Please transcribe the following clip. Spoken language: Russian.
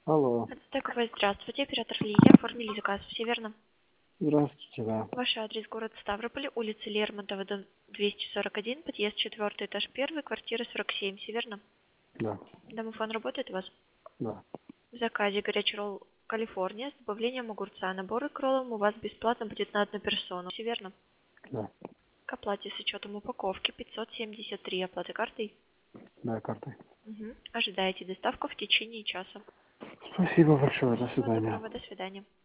Алло. Такое, здравствуйте, оператор Лидия, оформили заказ, все верно? Здравствуйте, да. Ваш адрес город Ставрополь, улица Лермонтова, дом 241, подъезд 4, этаж 1, квартира 47, все верно? Да. Домофон работает у вас? Да. В заказе горячий ролл Калифорния с добавлением огурца. Набор к роллам у вас бесплатно будет на одну персону, все верно? Да. К оплате с учетом упаковки 573, оплата картой. Да, картой. Ожидаете доставку в течение часа. Спасибо большое. До Всего свидания. доброго, до свидания.